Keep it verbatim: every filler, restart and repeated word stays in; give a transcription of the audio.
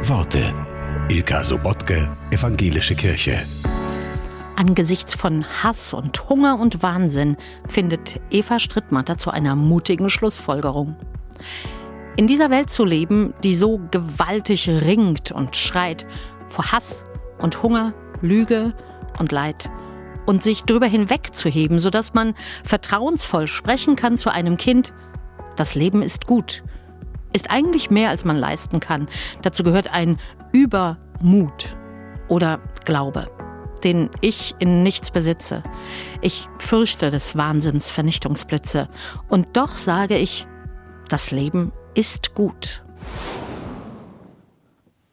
Worte. Ilka Sobotke, Evangelische Kirche. Angesichts von Hass und Hunger und Wahnsinn findet Eva Strittmatter zu einer mutigen Schlussfolgerung. In dieser Welt zu leben, die so gewaltig ringt und schreit vor Hass und Hunger, Lüge und Leid und sich drüber hinwegzuheben, sodass man vertrauensvoll sprechen kann zu einem Kind: Das Leben ist gut, ist eigentlich mehr, als man leisten kann. Dazu gehört ein Übermut oder Glaube, den ich in nichts besitze. Ich fürchte des Wahnsinns Vernichtungsblitze. Und doch sage ich, das Leben ist gut.